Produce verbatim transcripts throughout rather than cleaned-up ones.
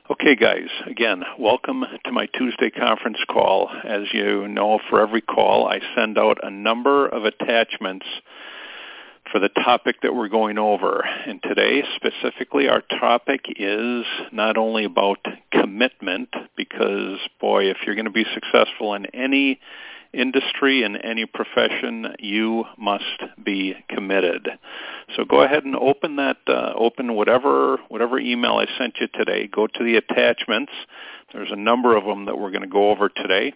Okay, guys, again, welcome to my Tuesday conference call. As you know, for every call, I send out a number of attachments for the topic that we're going over. And today, specifically, our topic is not only about commitment, because, boy, if you're going to be successful in any industry, in any profession, you must be committed. So go ahead and open that, uh, open whatever whatever email I sent you today. Go to the attachments. There's a number of them that we're going to go over today.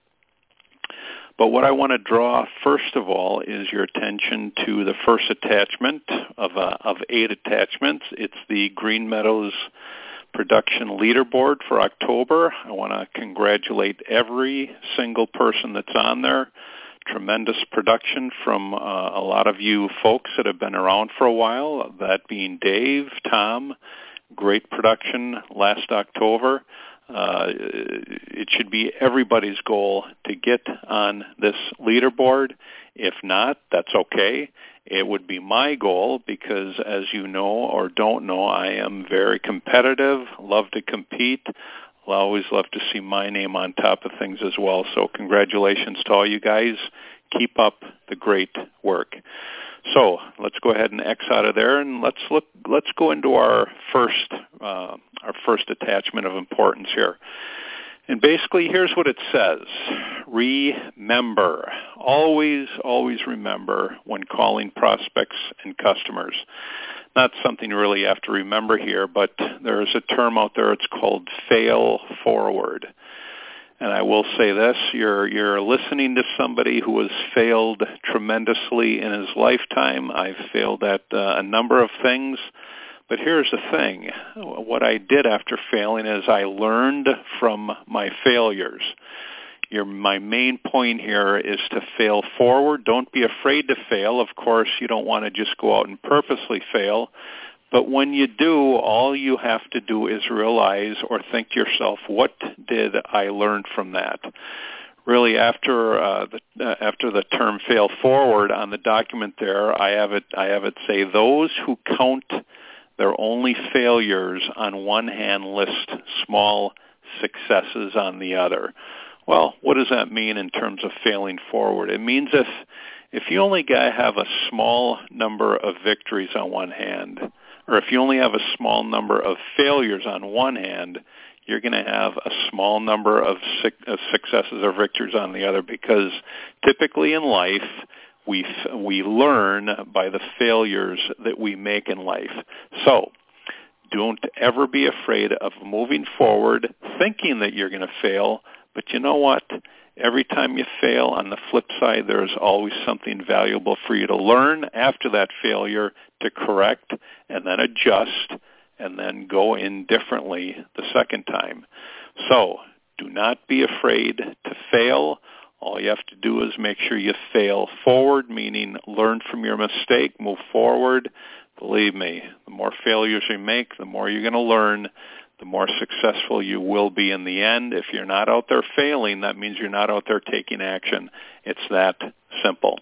But what I want to draw, first of all, is your attention to the first attachment of uh, of eight attachments. It's the Green Meadows Production Leaderboard for October. I want to congratulate every single person that's on there. Tremendous production from uh, a lot of you folks that have been around for a while, that being Dave, Tom. Great production last October. Uh, it should be everybody's goal to get on this leaderboard. If not, that's okay. It would be my goal because, as you know or don't know, I am very competitive, love to compete. I'll always love to see my name on top of things as well. So congratulations to all you guys. Keep up the great work. So let's go ahead and X out of there, and let's look. Let's go into our first uh, our first attachment of importance here. And basically, here's what it says. Remember. Always, always remember when calling prospects and customers. Not something you really have to remember here, but there's a term out there. It's called fail forward. And I will say this, you're you're listening to somebody who has failed tremendously in his lifetime. I've failed at uh, a number of things. But here's the thing. What I did after failing is I learned from my failures. Your, my main point here is to fail forward. Don't be afraid to fail. Of course, you don't want to just go out and purposely fail. But when you do, all you have to do is realize or think to yourself, what did I learn from that? Really, after uh, the uh, after the term "fail forward" on the document there, I have it I have it say, those who count their only failures on one hand list small successes on the other. Well, what does that mean in terms of failing forward? It means if if you only have a small number of victories on one hand, or if you only have a small number of failures on one hand, you're going to have a small number of successes or victories on the other, because typically in life, we we learn by the failures that we make in life. So don't ever be afraid of moving forward, thinking that you're going to fail. But you know what? Every time you fail, on the flip side, there's always something valuable for you to learn after that failure, to correct and then adjust and then go in differently the second time. So do not be afraid to fail. All you have to do is make sure you fail forward, meaning learn from your mistake, move forward. Believe me, the more failures you make, the more you're going to learn, the more successful you will be in the end. If you're not out there failing, that means you're not out there taking action. It's that simple.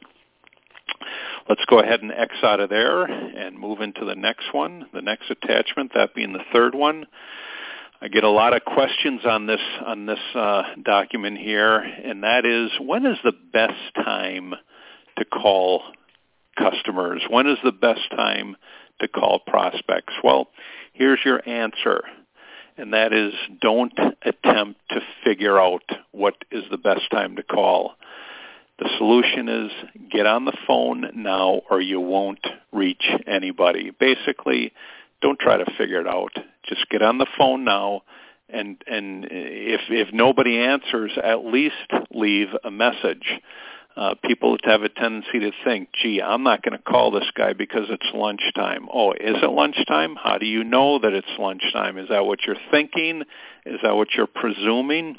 Let's go ahead and X out of there and move into the next one, the next attachment, that being the third one. I get a lot of questions on this on this uh, document here, and that is, when is the best time to call customers? When is the best time to call prospects? Well, here's your answer, and that is, don't attempt to figure out what is the best time to call. The solution is get on the phone now or you won't reach anybody. Basically, don't try to figure it out. Just get on the phone now, and and if if nobody answers, at least leave a message. Uh, people have a tendency to think, gee, I'm not going to call this guy because it's lunchtime. Oh, is it lunchtime? How do you know that it's lunchtime? Is that what you're thinking? Is that what you're presuming?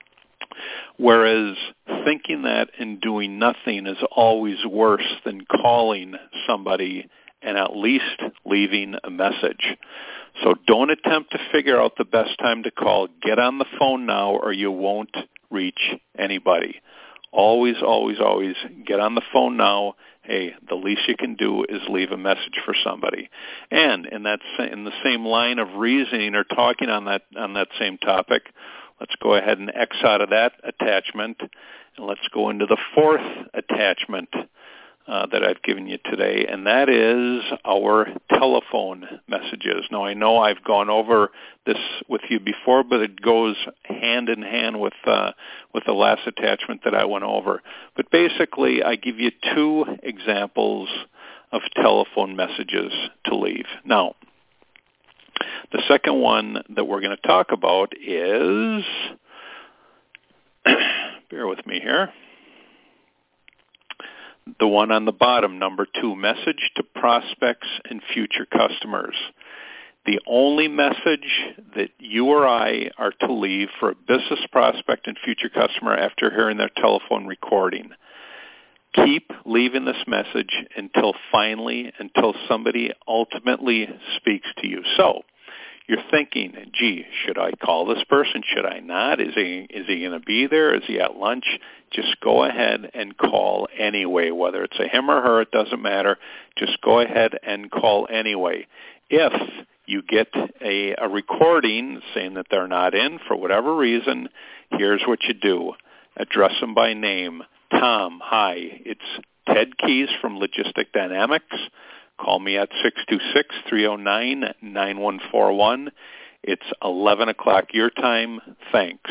Whereas thinking that and doing nothing is always worse than calling somebody and at least leaving a message. So don't attempt to figure out the best time to call. Get on the phone now or you won't reach anybody. Always, always, always get on the phone now. Hey, the least you can do is leave a message for somebody. And in that in the same line of reasoning or talking on that on that same topic, let's go ahead and X out of that attachment, and let's go into the fourth attachment uh, that I've given you today, and that is our telephone messages. Now, I know I've gone over this with you before, but it goes hand in hand with uh, with the last attachment that I went over. But basically, I give you two examples of telephone messages to leave. Now, the second one that we're going to talk about is, bear with me here, the one on the bottom, number two, message to prospects and future customers. The only message that you or I are to leave for a business prospect and future customer after hearing their telephone recording. Keep leaving this message until finally, until somebody ultimately speaks to you. So, you're thinking, gee, should I call this person? Should I not? Is he is he going to be there? Is he at lunch? Just go ahead and call anyway. Whether it's a him or her, it doesn't matter. Just go ahead and call anyway. If you get a, a recording saying that they're not in for whatever reason, here's what you do. Address them by name. Tom, hi. It's Ted Keys from Logistic Dynamics. Call me at six two six, three oh nine, nine one four one. It's eleven o'clock your time. Thanks.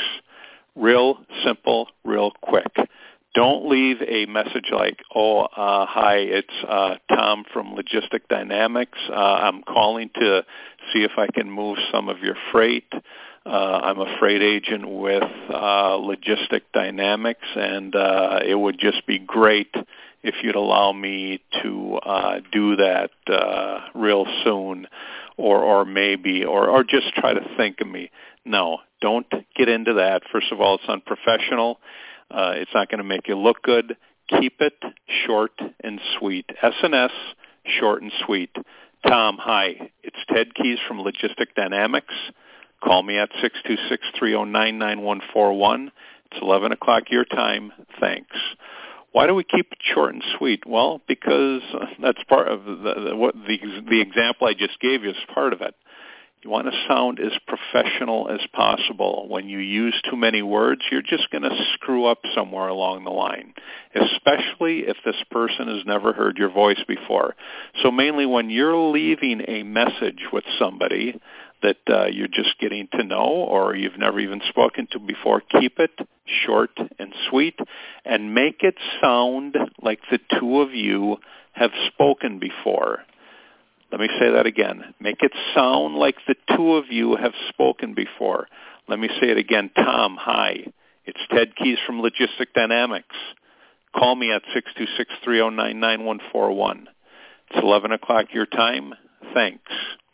Real simple, real quick. Don't leave a message like, oh, uh, hi, it's uh, Tom from Logistic Dynamics. Uh, I'm calling to see if I can move some of your freight. Uh, I'm a freight agent with uh, Logistic Dynamics, and uh, it would just be great if you'd allow me to uh, do that uh, real soon, or or maybe, or, or just try to think of me. No, don't get into that. First of all, it's unprofessional. Uh, it's not going to make you look good. Keep it short and sweet. S and S, short and sweet. Tom, hi. It's Ted Keys from Logistic Dynamics. Call me at six two six, three oh nine, nine one four one. It's eleven o'clock your time. Thanks. Why do we keep it short and sweet? Well, because that's part of the, the, what the, the example I just gave you is part of it. You want to sound as professional as possible. When you use too many words, you're just going to screw up somewhere along the line, especially if this person has never heard your voice before. So mainly when you're leaving a message with somebody that uh, you're just getting to know or you've never even spoken to before, keep it short and sweet and make it sound like the two of you have spoken before. Let me say that again. Make it sound like the two of you have spoken before. Let me say it again. Tom, hi. It's Ted Keys from Logistic Dynamics. Call me at six two six, three oh nine, nine one four one. It's eleven o'clock your time. Thanks.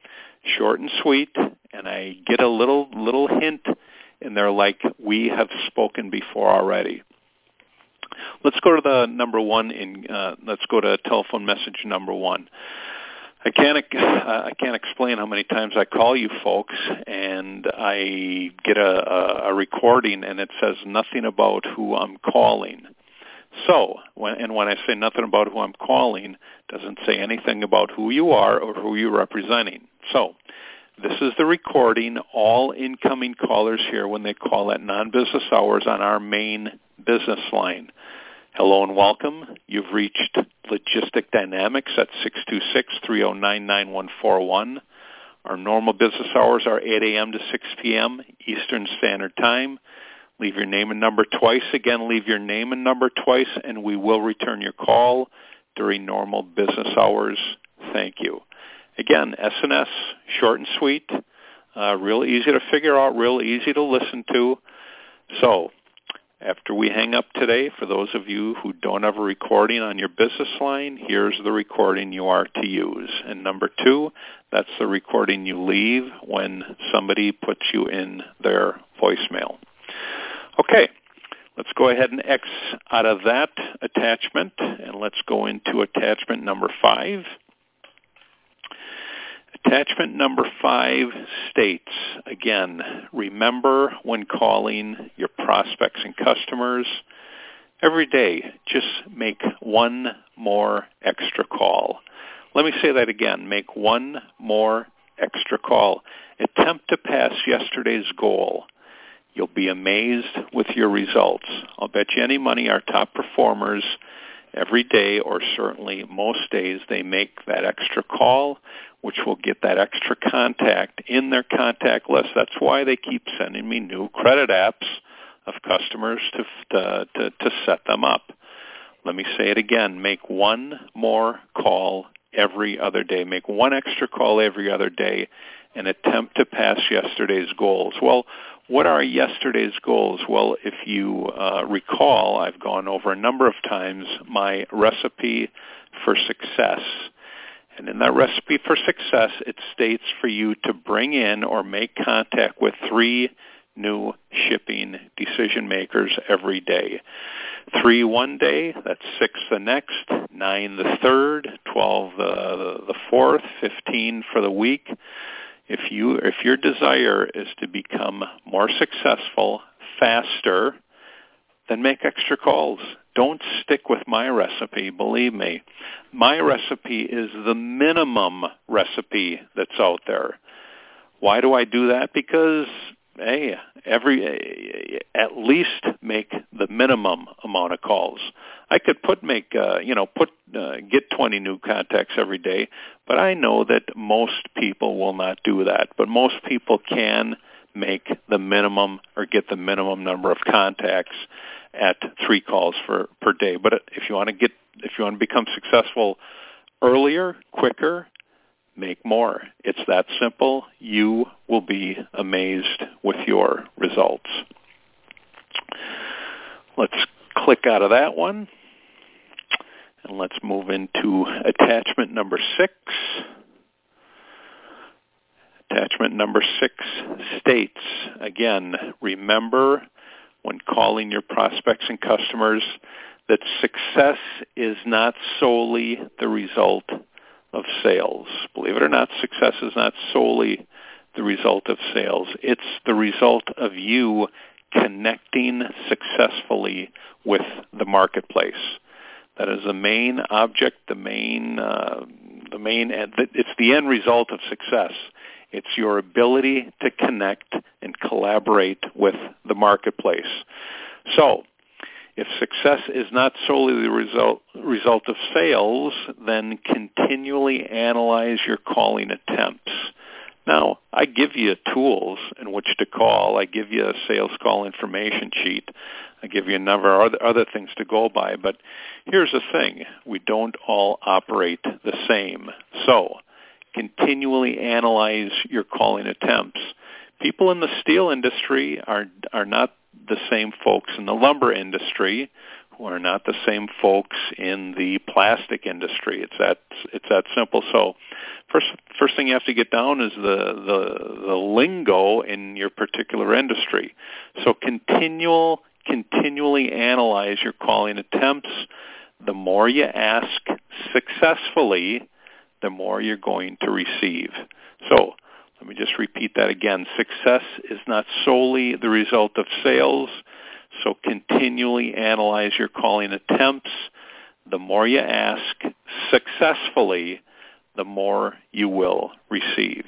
Short and sweet, and I get a little little hint in there like we have spoken before already. Let's go to the number one. In uh, let's go to telephone message number one. I can't uh, I can't explain how many times I call you folks, and I get a, a, a recording, and it says nothing about who I'm calling. So, when, and when I say nothing about who I'm calling, it doesn't say anything about who you are or who you're representing. So, this is the recording. All incoming callers here when they call at non-business hours on our main business line. Hello and welcome. You've reached Logistic Dynamics at six two six, three oh nine, nine one four one. Our normal business hours are eight a.m. to six p.m. Eastern Standard Time. Leave your name and number twice. Again, leave your name and number twice, and we will return your call during normal business hours. Thank you. Again, S and S, short and sweet, uh, real easy to figure out, real easy to listen to. So, after we hang up today, for those of you who don't have a recording on your business line, here's the recording you are to use. And number two, that's the recording you leave when somebody puts you in their voicemail. Okay, let's go ahead and X out of that attachment, and let's go into attachment number five. Attachment number five states, again, remember when calling your prospects and customers, Every day, just make one more extra call. Let me say that again. Make one more extra call. Attempt to pass yesterday's goal. You'll be amazed with your results. I'll bet you any money our top performers every day, or certainly most days, they make that extra call, which will get that extra contact in their contact list. That's why they keep sending me new credit apps of customers to, to, to, to set them up. Let me say it again. Make one more call every other day. Make one extra call every other day and attempt to pass yesterday's goals. Well, what are yesterday's goals? Well, if you uh, recall, I've gone over a number of times my recipe for success. And in that recipe for success, it states for you to bring in or make contact with three new shipping decision makers every day. Three one day, that's six the next, nine the third, twelve the, the fourth, fifteen for the week. If you if your desire is to become more successful faster, then make extra calls. Don't stick with my recipe, believe me. My recipe is the minimum recipe that's out there. Why do I do that? Because hey, every at least make the minimum amount of calls. I could put make uh, you know put uh, get twenty new contacts every day, but I know that most people will not do that. But most people can make the minimum or get the minimum number of contacts at three calls for per day. But if you want to get if you want to become successful earlier, quicker, make more. It's that simple. You will be amazed with your results. Let's click out of that one, and let's move into attachment number six. Attachment number six states, again, remember when calling your prospects and customers that success is not solely the result of sales. Believe it or not, success is not solely the result of sales. It's the result of you connecting successfully with the marketplace. That is the main object, the main, uh, the main. It's the end result of success. It's your ability to connect and collaborate with the marketplace. So, if success is not solely the result result of sales, then continually analyze your calling attempts. Now, I give you tools in which to call. I give you a sales call information sheet. I give you a number of other, other things to go by. But here's the thing. We don't all operate the same. So, continually analyze your calling attempts. People in the steel industry are are not the same folks in the lumber industry, who are not the same folks in the plastic industry. It's that it's that simple. So, first first thing you have to get down is the the, the lingo in your particular industry. So, continual continually analyze your calling attempts. The more you ask successfully, the more you're going to receive. So, let me just repeat that again. Success is not solely the result of sales, so continually analyze your calling attempts. The more you ask successfully, the more you will receive.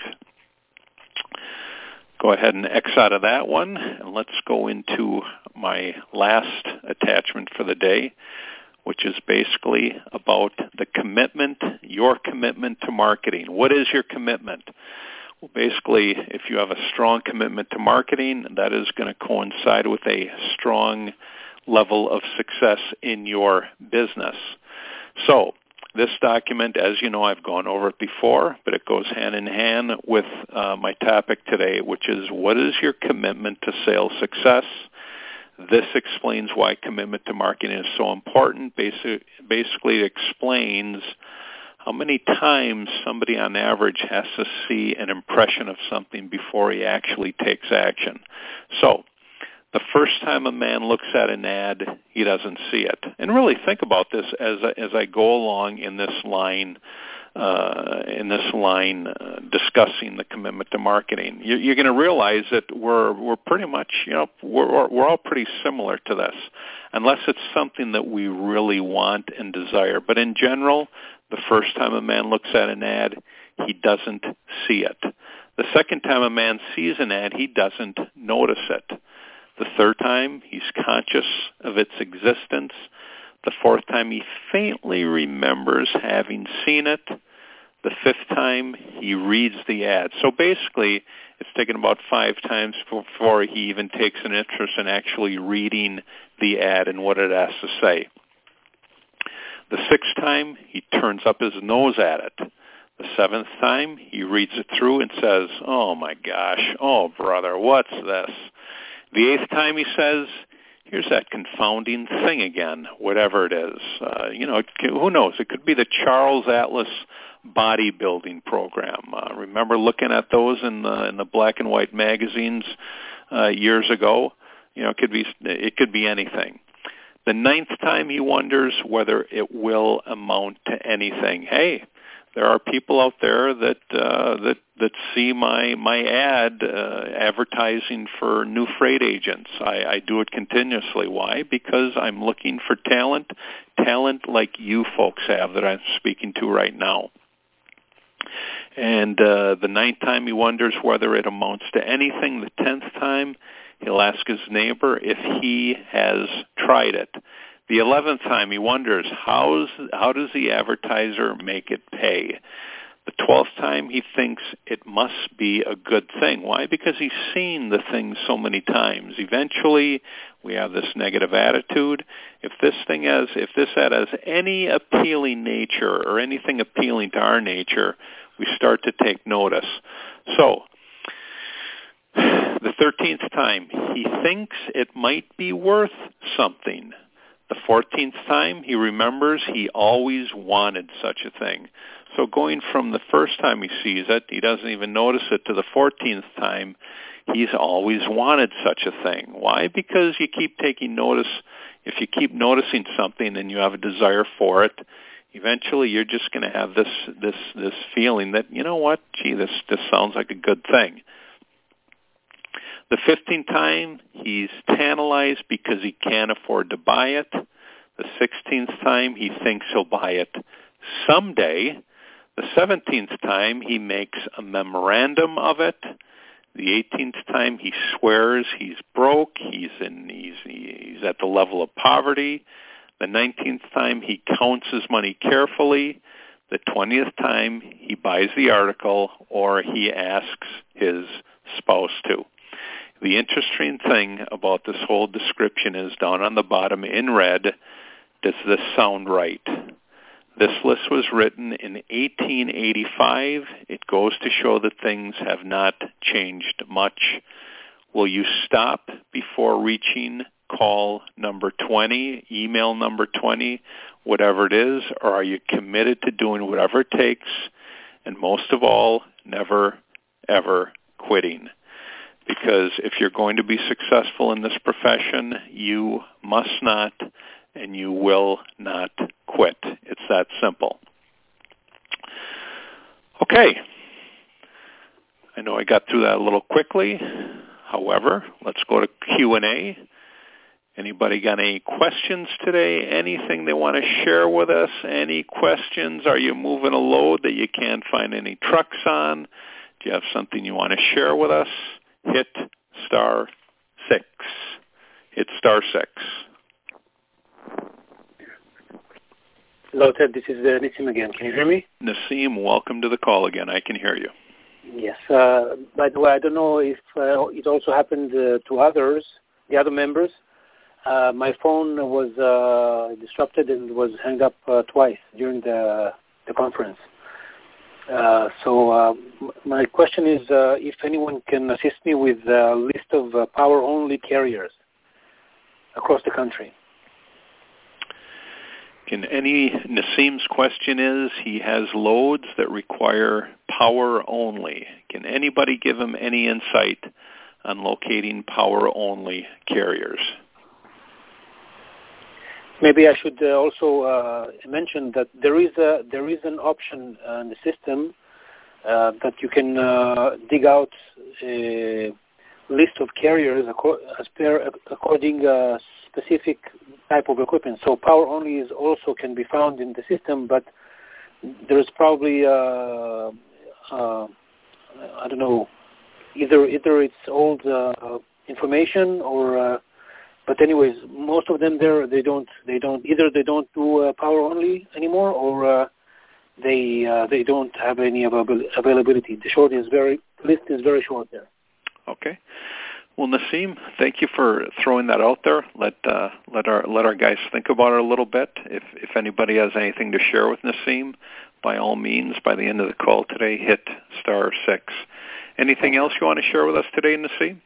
Go ahead and X out of that one, and let's go into my last attachment for the day, which is basically about the commitment, your commitment to marketing. What is your commitment? Well, basically, if you have a strong commitment to marketing, that is going to coincide with a strong level of success in your business. So, this document, as you know, I've gone over it before, but it goes hand in hand with uh, my topic today, which is what is your commitment to sales success? This explains why commitment to marketing is so important. Basi- basically, it explains how many times somebody on average has to see an impression of something before he actually takes action. So, the first time a man looks at an ad, he doesn't see it. And really think about this as I, as I go along in this line uh, in this line uh, discussing the commitment to marketing, you're, you're going to realize that we're we're pretty much, you know, we're we're all pretty similar to this, unless it's something that we really want and desire. But in general, the first time a man looks at an ad, he doesn't see it. The second time a man sees an ad, he doesn't notice it. The third time, he's conscious of its existence. The fourth time, he faintly remembers having seen it. The fifth time, he reads the ad. So basically, it's taken about five times before he even takes an interest in actually reading the ad and what it has to say. The sixth time, he turns up his nose at it. The seventh time, he reads it through and says, oh my gosh, oh brother, what's this? The eighth time, he says, here's that confounding thing again, whatever it is. Uh, you know, it, who knows? It could be the Charles Atlas bodybuilding program. Uh, remember looking at those in the in the black and white magazines uh, years ago? You know, it could be it could be anything. The ninth time, he wonders whether it will amount to anything. Hey, there are people out there that uh, that that see my my ad uh, advertising for new freight agents. I, I do it continuously. Why? Because I'm looking for talent, talent like you folks have that I'm speaking to right now. And uh, the ninth time, he wonders whether it amounts to anything. The tenth time, he'll ask his neighbor if he has tried it. The eleventh time, he wonders, how's, how does the advertiser make it pay? The twelfth time, he thinks it must be a good thing. Why? Because he's seen the thing so many times. Eventually, we have this negative attitude. If this thing has, if this ad has any appealing nature or anything appealing to our nature, we start to take notice. So, the thirteenth time, he thinks it might be worth something. The fourteenth time, he remembers he always wanted such a thing. So going from the first time he sees it, he doesn't even notice it, to the fourteenth time, he's always wanted such a thing. Why? Because you keep taking notice. If you keep noticing something and you have a desire for it, eventually you're just going to have this this this feeling that, you know what, gee, this, this sounds like a good thing. The fifteenth time, he's tantalized because he can't afford to buy it. The sixteenth time, he thinks he'll buy it someday. The seventeenth time, he makes a memorandum of it. The eighteenth time, he swears he's broke. He's in. He's he's at the level of poverty. The nineteenth time, he counts his money carefully. The twentieth time, he buys the article or he asks his spouse to. The interesting thing about this whole description is down on the bottom in red, does this sound right? This list was written in eighteen eighty-five. It goes to show that things have not changed much. Will you stop before reaching call number twenty, email number twenty, whatever it is, or are you committed to doing whatever it takes, and most of all, never, ever quitting? Because if you're going to be successful in this profession, you must not and you will not quit. It's that simple. Okay. I know I got through that a little quickly. However, let's go to Q and A. Anybody got any questions today? Anything they want to share with us? Any questions? Are you moving a load that you can't find any trucks on? Do you have something you want to share with us? Hit star six. Hit star six. Hello, Ted. This is uh, Nassim again. Can you hear me? Nassim, welcome to the call again. I can hear you. Yes. Uh, by the way, I don't know if uh, it also happened uh, to others, the other members. Uh, my phone was uh, disrupted and was hung up uh, twice during the the conference. Uh, so uh, my question is uh, if anyone can assist me with a list of uh, power-only carriers across the country. Can any, Nassim's question is, he has loads that require power only. Can anybody give him any insight on locating power-only carriers? Maybe I should uh, also uh, mention that there is a there is an option uh, in the system uh, that you can uh, dig out a list of carriers as per according a specific type of equipment. So power only is also can be found in the system, but there is probably uh, uh, I don't know either either it's old uh, information or. Uh, But anyways, most of them there they don't they don't either they don't do uh, power only anymore or uh, they uh, they don't have any avail- availability. The short is very list is very short there. Okay. Well, Nassim, thank you for throwing that out there. Let uh, let our let our guys think about it a little bit. If if anybody has anything to share with Nassim, by all means, by the end of the call today, hit star six. Anything else you want to share with us today, Nassim?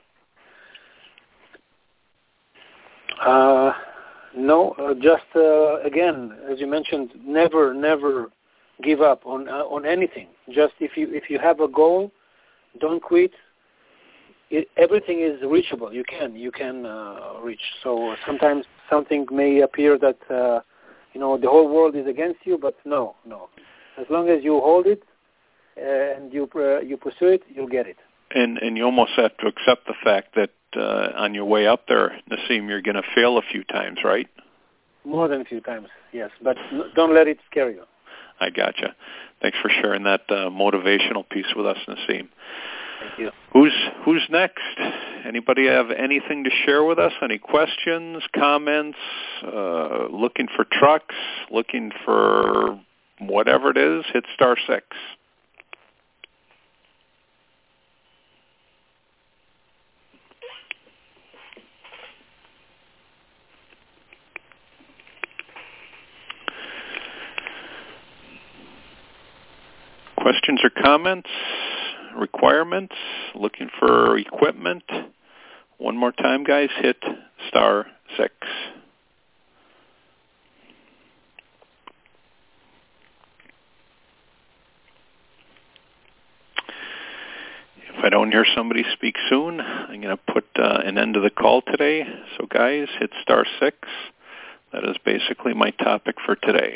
Uh, no, uh, just uh, again, as you mentioned, never, never give up on uh, on anything. Just if you if you have a goal, don't quit. It, everything is reachable. You can you can uh, reach. So sometimes something may appear that uh, you know the whole world is against you, but no, no. As long as you hold it uh, and you uh, you pursue it, you'll get it. And and you almost have to accept the fact that uh, on your way up there, Nassim, you're going to fail a few times, right? More than a few times, yes. But don't let it scare you. I gotcha. Thanks for sharing that uh, motivational piece with us, Nassim. Thank you. Who's who's next? Anybody have anything to share with us? Any questions, comments? Uh, looking for trucks? Looking for whatever it is? Hit star six. Questions or comments, requirements, looking for equipment. One more time, guys, hit star six. If I don't hear somebody speak soon, I'm going to put uh, an end to the call today. So, guys, hit star six. That is basically my topic for today.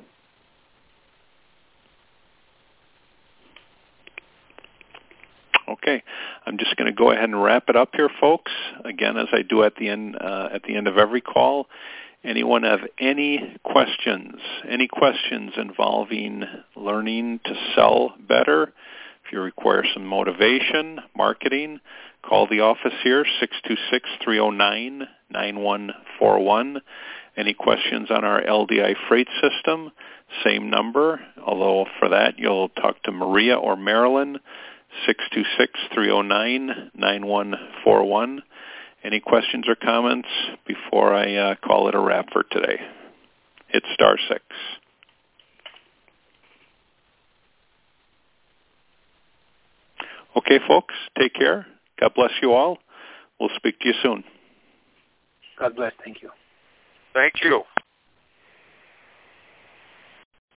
Okay, I'm just going to go ahead and wrap it up here, folks. Again, as I do at the end uh, at the end of every call, anyone have any questions? Any questions involving learning to sell better? If you require some motivation, marketing, call the office here, six two six, three oh nine, nine one four one. Any questions on our L D I freight system? Same number, although for that you'll talk to Maria or Marilyn. six two six, three oh nine, nine one four one. Any questions or comments before I uh, call it a wrap for today? Hit star six. Okay, folks, take care. God bless you all. We'll speak to you soon. God bless. Thank you. Thank you.